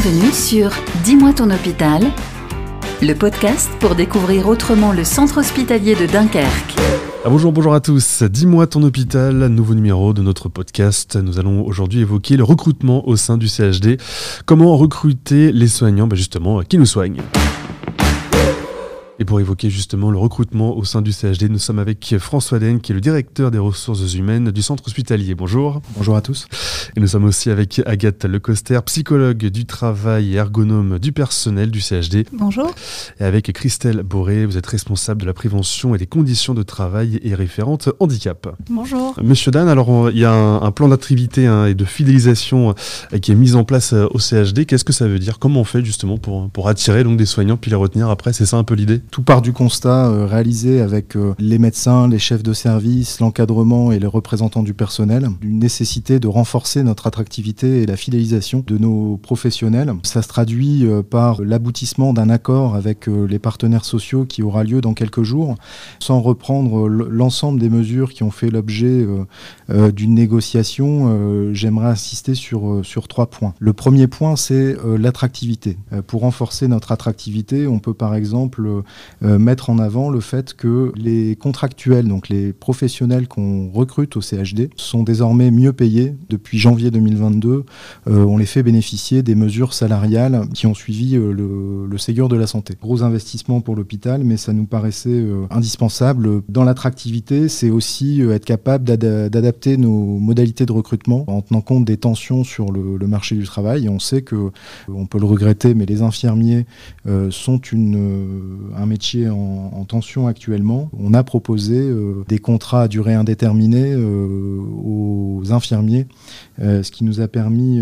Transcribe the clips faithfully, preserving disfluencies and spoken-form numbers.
Bienvenue sur Dis-moi ton hôpital, le podcast pour découvrir autrement le centre hospitalier de Dunkerque. Ah bonjour, bonjour à tous. Dis-moi ton hôpital, nouveau numéro de notre podcast. Nous allons aujourd'hui évoquer le recrutement au sein du C H D. Comment recruter les soignants, ben justement, qui nous soignent. Et pour évoquer justement le recrutement au sein du C H D, nous sommes avec François Den, qui est le directeur des ressources humaines du centre hospitalier. Bonjour. Bonjour à tous. Et nous sommes aussi avec Agathe Lecoster, psychologue du travail et ergonome du personnel du C H D. Bonjour. Et avec Christelle Boré, vous êtes responsable de la prévention et des conditions de travail et référente handicap. Bonjour. Monsieur Dan, alors on, il y a un, un plan d'activité hein, et de fidélisation euh, qui est mis en place euh, au C H D. Qu'est-ce que ça veut dire? Comment on fait justement pour, pour attirer donc, des soignants puis les retenir après? C'est ça un peu l'idée? Tout part du constat euh, réalisé avec euh, les médecins, les chefs de service, l'encadrement et les représentants du personnel, d'une nécessité de renforcer notre attractivité et la fidélisation de nos professionnels. Ça se traduit euh, par l'aboutissement d'un accord avec euh, les partenaires sociaux qui aura lieu dans quelques jours, sans reprendre euh, l'ensemble des mesures qui ont fait l'objet euh, euh, d'une négociation. Euh, j'aimerais insister sur, euh, sur trois points. Le premier point, c'est euh, l'attractivité. Euh, pour renforcer notre attractivité, on peut par exemple euh, mettre en avant le fait que les contractuels, donc les professionnels qu'on recrute au C H D, sont désormais mieux payés. Depuis janvier deux mille vingt-deux, euh, on les fait bénéficier des mesures salariales qui ont suivi euh, le, le Ségur de la santé. Gros investissement pour l'hôpital, mais ça nous paraissait euh, indispensable. Dans l'attractivité, c'est aussi euh, être capable d'ad- d'adapter nos modalités de recrutement en tenant compte des tensions sur le, le marché du travail. Et on sait que, euh, on peut le regretter, mais les infirmiers euh, sont une, euh, un métier En, en tension actuellement. On a proposé euh, des contrats à durée indéterminée euh, aux infirmiers, euh, ce qui nous a permis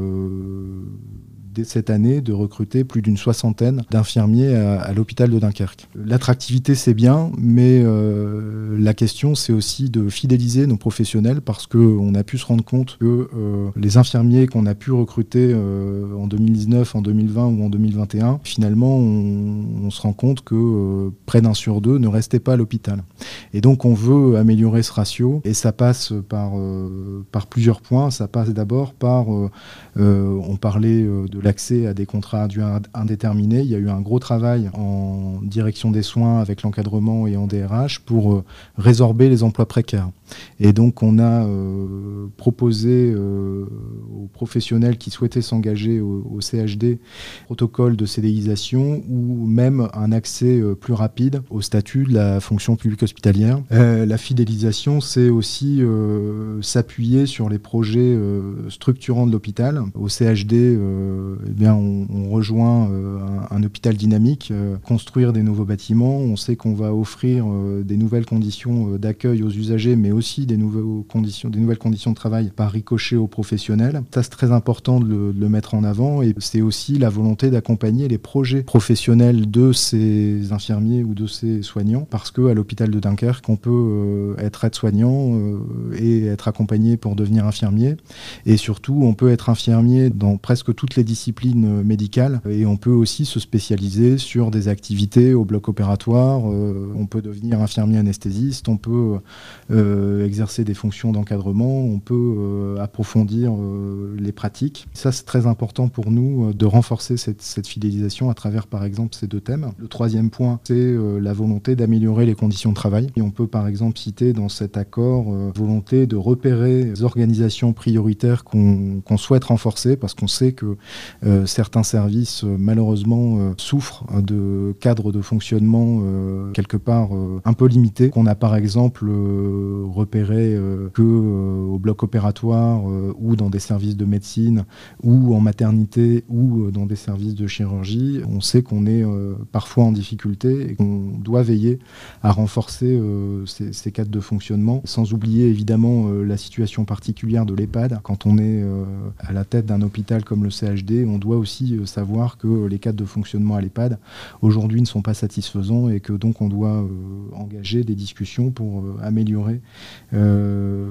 euh, dès cette année de recruter plus d'une soixantaine d'infirmiers à, à l'hôpital de Dunkerque. L'attractivité c'est bien, mais euh, la question c'est aussi de fidéliser nos professionnels parce qu'on a pu se rendre compte que euh, les infirmiers qu'on a pu recruter euh, en deux mille dix-neuf, en deux mille vingt ou en deux mille vingt et un, finalement on, on se rend compte que euh, près d'un sur deux ne restait pas à l'hôpital. Et donc on veut améliorer ce ratio et ça passe par, euh, par plusieurs points. Ça passe d'abord par, euh, euh, on parlait euh, de l'accès à des contrats à durée indéterminée. Il y a eu un gros travail en direction des soins avec l'encadrement et en D R H pour euh, résorber les emplois précaires. Et donc on a euh, proposé euh, aux professionnels qui souhaitaient s'engager au, au C H D protocole de CDIsation ou même un accès euh, plus rapide au statut de la fonction publique hospitalière. Euh, la fidélisation, c'est aussi euh, s'appuyer sur les projets euh, structurants de l'hôpital. Au C H D, euh, eh bien, on, on rejoint euh, un, un hôpital dynamique, euh, construire des nouveaux bâtiments. On sait qu'on va offrir euh, des nouvelles conditions euh, d'accueil aux usagers, mais aussi des, nouveaux conditions, des nouvelles conditions de travail par ricochet aux professionnels. Ça, c'est très important de le, de le mettre en avant et c'est aussi la volonté d'accompagner les projets professionnels de ces infirmiers ou de ces soignants parce qu'à l'hôpital de Dunkerque, on peut euh, être aide-soignant euh, et être accompagné pour devenir infirmier et surtout, on peut être infirmier dans presque toutes les disciplines médicales et on peut aussi se spécialiser sur des activités au bloc opératoire. Euh, on peut devenir infirmier anesthésiste, on peut euh, exercer des fonctions d'encadrement, on peut euh, approfondir euh, les pratiques. Ça, c'est très important pour nous euh, de renforcer cette, cette fidélisation à travers, par exemple, ces deux thèmes. Le troisième point, c'est euh, la volonté d'améliorer les conditions de travail. Et on peut, par exemple, citer dans cet accord euh, volonté de repérer les organisations prioritaires qu'on, qu'on souhaite renforcer parce qu'on sait que euh, certains services, euh, malheureusement, euh, souffrent de cadres de fonctionnement euh, quelque part euh, un peu limités. Qu'on a, par exemple, euh, repéré euh, que euh, au bloc opératoire euh, ou dans des services de médecine ou en maternité ou euh, dans des services de chirurgie, on sait qu'on est euh, parfois en difficulté et qu'on doit veiller à renforcer euh, ces, ces cadres de fonctionnement, sans oublier évidemment euh, la situation particulière de l'EHPAD. Quand on est euh, à la tête d'un hôpital comme le C H D, on doit aussi euh, savoir que les cadres de fonctionnement à l'EHPAD aujourd'hui ne sont pas satisfaisants et que donc on doit euh, engager des discussions pour euh, améliorer euh, l'encadrement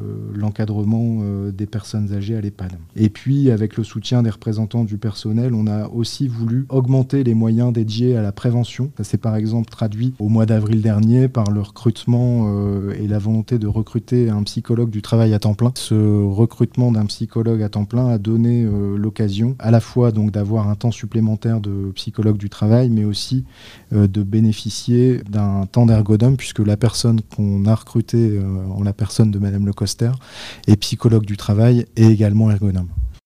l'encadrement euh, des personnes âgées à l'EHPAD. Et puis, avec le soutien des représentants du personnel, on a aussi voulu augmenter les moyens dédiés à la prévention. Ça s'est par exemple traduit au mois d'avril dernier par le recrutement euh, et la volonté de recruter un psychologue du travail à temps plein. Ce recrutement d'un psychologue à temps plein a donné euh, l'occasion à la fois donc d'avoir un temps supplémentaire de psychologue du travail, mais aussi euh, de bénéficier d'un temps d'ergonome, puisque la personne qu'on a recrutée euh, en la personne de Madame Lecoster est psychologue du travail et également ergonome.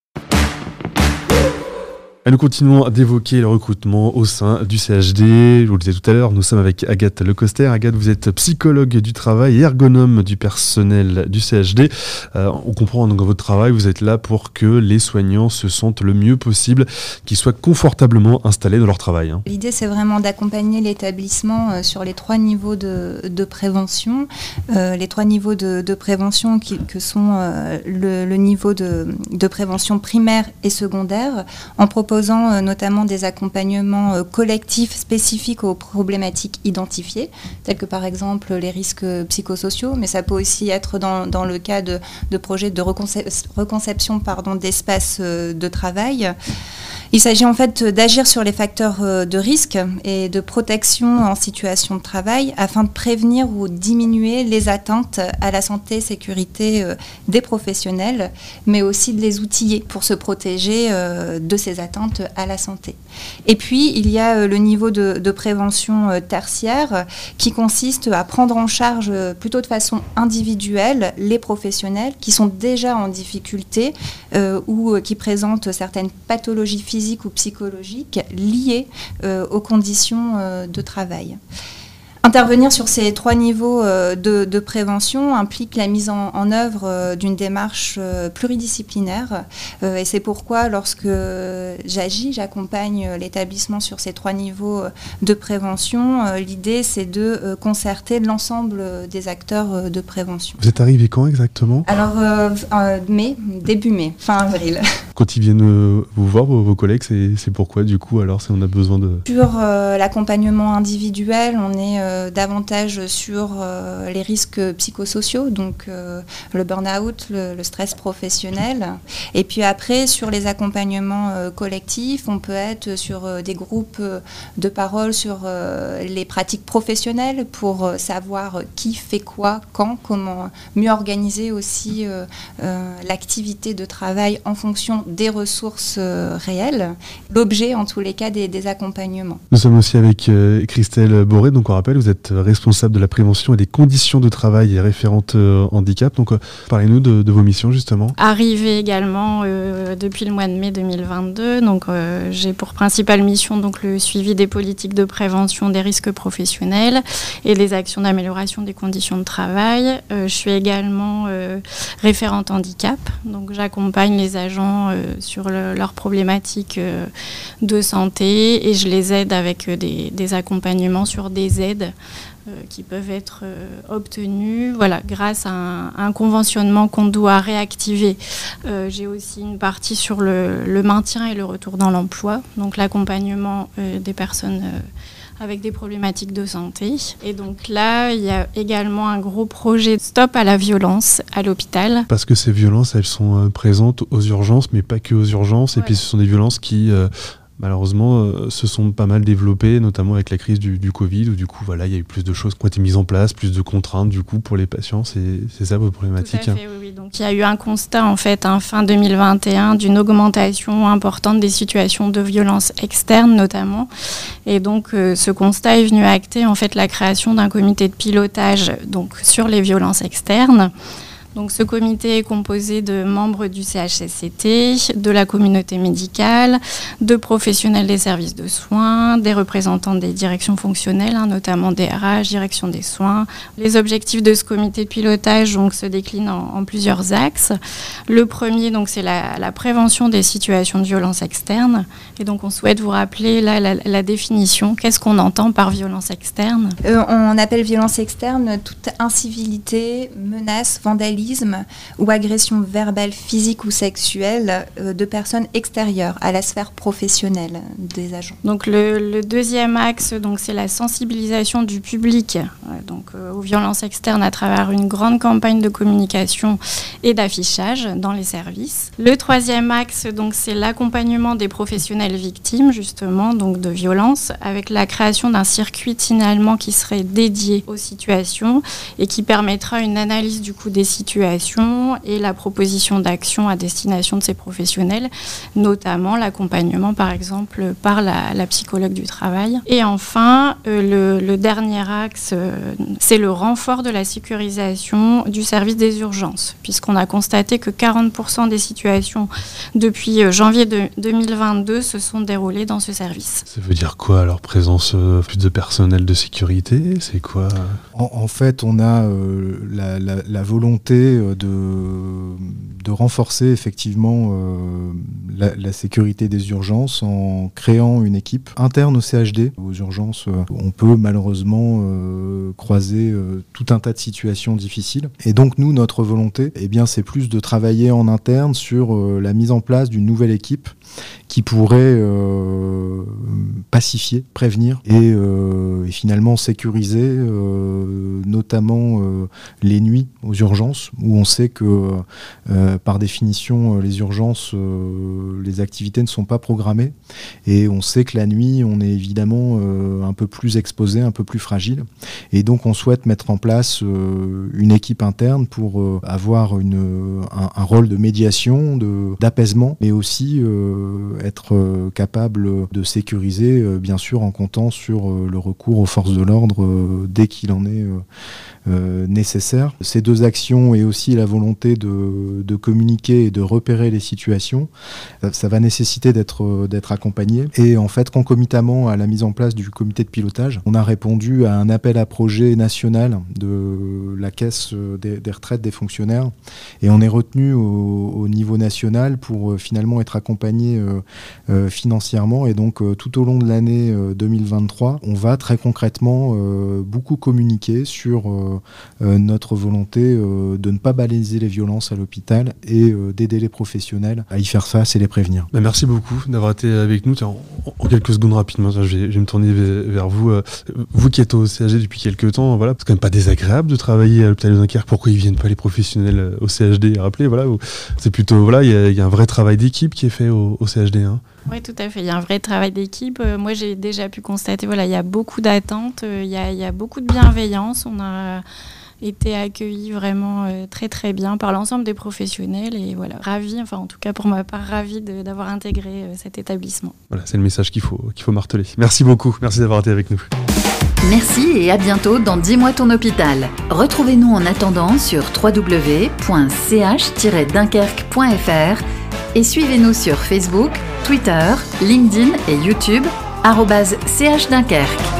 Et nous continuons d'évoquer le recrutement au sein du C H D. Je vous le disais tout à l'heure, nous sommes avec Agathe Lecoster. Agathe, vous êtes psychologue du travail et ergonome du personnel du C H D. Euh, on comprend donc dans votre travail, vous êtes là pour que les soignants se sentent le mieux possible, qu'ils soient confortablement installés dans leur travail. Hein. L'idée, c'est vraiment d'accompagner l'établissement euh, sur les trois niveaux de, de prévention. Euh, les trois niveaux de, de prévention qui, que sont euh, le, le niveau de, de prévention primaire et secondaire, en proposant notamment des accompagnements collectifs spécifiques aux problématiques identifiées, telles que par exemple les risques psychosociaux, mais ça peut aussi être dans, dans le cas de, de projets de reconcep- reconception pardon, d'espaces de travail. Il s'agit en fait d'agir sur les facteurs de risque et de protection en situation de travail afin de prévenir ou diminuer les atteintes à la santé et sécurité des professionnels, mais aussi de les outiller pour se protéger de ces atteintes à la santé. Et puis, il y a le niveau de, de prévention tertiaire qui consiste à prendre en charge plutôt de façon individuelle les professionnels qui sont déjà en difficulté euh, ou qui présentent certaines pathologies physiques ou psychologiques liées euh, aux conditions euh, de travail. Intervenir sur ces trois niveaux euh, de, de prévention implique la mise en, en œuvre euh, d'une démarche euh, pluridisciplinaire euh, et c'est pourquoi lorsque j'agis, j'accompagne l'établissement sur ces trois niveaux de prévention, euh, l'idée c'est de euh, concerter l'ensemble des acteurs euh, de prévention. Vous êtes arrivé quand exactement ? Alors euh, euh, mai, début mai, fin avril. Quand ils viennent euh, vous voir, vos, vos collègues, c'est, c'est pourquoi du coup alors si on a besoin de... Sur euh, l'accompagnement individuel, on est euh, davantage sur euh, les risques psychosociaux, donc euh, le burn-out, le, le stress professionnel. Et puis après, sur les accompagnements euh, collectifs, on peut être sur euh, des groupes euh, de parole sur euh, les pratiques professionnelles pour euh, savoir qui fait quoi, quand, comment mieux organiser aussi euh, euh, l'activité de travail en fonction des ressources euh, réelles. L'objet, en tous les cas, des, des accompagnements. Nous sommes aussi avec euh, Christelle Boré, donc on rappelle, vous êtes responsable de la prévention et des conditions de travail et référente euh, handicap. Donc, euh, parlez-nous de, de vos missions, justement. Arrivée également euh, depuis le mois de mai deux mille vingt-deux. Donc, euh, j'ai pour principale mission donc, le suivi des politiques de prévention des risques professionnels et les actions d'amélioration des conditions de travail. Euh, je suis également euh, référente handicap. Donc, j'accompagne les agents euh, sur le, leurs problématiques euh, de santé et je les aide avec euh, des, des accompagnements sur des aides Euh, qui peuvent être euh, obtenus voilà, grâce à un, un conventionnement qu'on doit réactiver. Euh, j'ai aussi une partie sur le, le maintien et le retour dans l'emploi, donc l'accompagnement euh, des personnes euh, avec des problématiques de santé. Et donc là, il y a également un gros projet de stop à la violence à l'hôpital. Parce que ces violences, elles sont euh, présentes aux urgences, mais pas que aux urgences. Ouais. Et puis ce sont des violences qui... Euh, malheureusement, euh, se sont pas mal développées, notamment avec la crise du, du Covid, où du coup, voilà, il y a eu plus de choses qui ont été mises en place, plus de contraintes, du coup, pour les patients. C'est, c'est ça votre problématique. Tout à fait, oui, oui. Donc, il y a eu un constat, en fait, hein, fin deux mille vingt et un, d'une augmentation importante des situations de violence externe, notamment. Et donc, euh, ce constat est venu acter, en fait, la création d'un comité de pilotage, donc, sur les violences externes. Donc, ce comité est composé de membres du C H S C T, de la communauté médicale, de professionnels des services de soins, des représentants des directions fonctionnelles, hein, notamment des R H, direction des soins. Les objectifs de ce comité de pilotage donc, se déclinent en, en plusieurs axes. Le premier, donc, c'est la, la prévention des situations de violence externe. Et donc, on souhaite vous rappeler là, la, la définition. Qu'est-ce qu'on entend par violence externe ? euh, On appelle violence externe toute incivilité, menace, vandalisme, alcoolisme ou agression verbale, physique ou sexuelle euh, de personnes extérieures à la sphère professionnelle des agents. Donc le, le deuxième axe, donc, c'est la sensibilisation du public euh, donc, euh, aux violences externes à travers une grande campagne de communication et d'affichage dans les services. Le troisième axe, donc, c'est l'accompagnement des professionnels victimes justement donc, de violences avec la création d'un circuit signalement qui serait dédié aux situations et qui permettra une analyse du coup des situations et la proposition d'action à destination de ces professionnels, notamment l'accompagnement par exemple par la, la psychologue du travail. Et enfin, euh, le, le dernier axe, euh, c'est le renfort de la sécurisation du service des urgences, puisqu'on a constaté que quarante pour cent des situations depuis euh, janvier de, deux mille vingt-deux se sont déroulées dans ce service. Ça veut dire quoi alors, présence euh, plus de personnel de sécurité? C'est quoi? En, en fait, on a euh, la, la, la volonté de, de renforcer effectivement euh, la, la sécurité des urgences en créant une équipe interne au C H D. Aux urgences, euh, on peut malheureusement euh, croiser euh, tout un tas de situations difficiles. Et donc nous, notre volonté, eh bien, c'est plus de travailler en interne sur euh, la mise en place d'une nouvelle équipe qui pourrait euh, pacifier, prévenir et, euh, et finalement sécuriser euh, notamment euh, les nuits aux urgences, où on sait que euh, par définition les urgences, euh, les activités ne sont pas programmées et on sait que la nuit on est évidemment euh, un peu plus exposé, un peu plus fragile, et donc on souhaite mettre en place euh, une équipe interne pour euh, avoir une, un, un rôle de médiation, de, d'apaisement, mais aussi euh, être euh, capable de sécuriser, euh, bien sûr en comptant sur euh, le recours aux forces de l'ordre euh, dès qu'il en est euh, euh, nécessaire. Ces deux actions et aussi la volonté de, de communiquer et de repérer les situations, ça, ça va nécessiter d'être, euh, d'être accompagné. Et en fait, concomitamment à la mise en place du comité de pilotage, on a répondu à un appel à projet national de la caisse des, des retraites des fonctionnaires et on est retenu au, au niveau national pour euh, finalement être accompagné euh, euh, financièrement. Et donc euh, tout au long de l'année euh, deux mille vingt-trois, on va très concrètement euh, beaucoup communiquer sur euh, euh, notre volonté euh, de ne pas balayer les violences à l'hôpital et euh, d'aider les professionnels à y faire face et les prévenir. Bah merci beaucoup d'avoir été avec nous. Tiens, en, en quelques secondes rapidement, je vais, je vais me tourner vers, vers vous. Euh, vous qui êtes au C H D depuis quelques temps, voilà, c'est quand même pas désagréable de travailler à l'hôpital de Dunkerque. Pourquoi ils viennent pas les professionnels au C H D? Rappelez, voilà, c'est plutôt, voilà, il y, y a un vrai travail d'équipe qui est fait au, au C H D. Hein. Oui, tout à fait. Il y a un vrai travail d'équipe. Euh, moi, j'ai déjà pu constater, voilà, il y a beaucoup d'attentes, euh, il y a, il y a beaucoup de bienveillance. On a été accueillis vraiment euh, très très bien par l'ensemble des professionnels et voilà, ravi, enfin en tout cas pour ma part, ravi de, d'avoir intégré euh, cet établissement. Voilà, c'est le message qu'il faut, qu'il faut marteler. Merci beaucoup, merci d'avoir été avec nous. Merci et à bientôt dans Dis-moi ton hôpital. Retrouvez-nous en attendant sur w w w point c h tiret dunkerque point f r et suivez-nous sur Facebook, Twitter, LinkedIn et YouTube arobase ch dunkerque.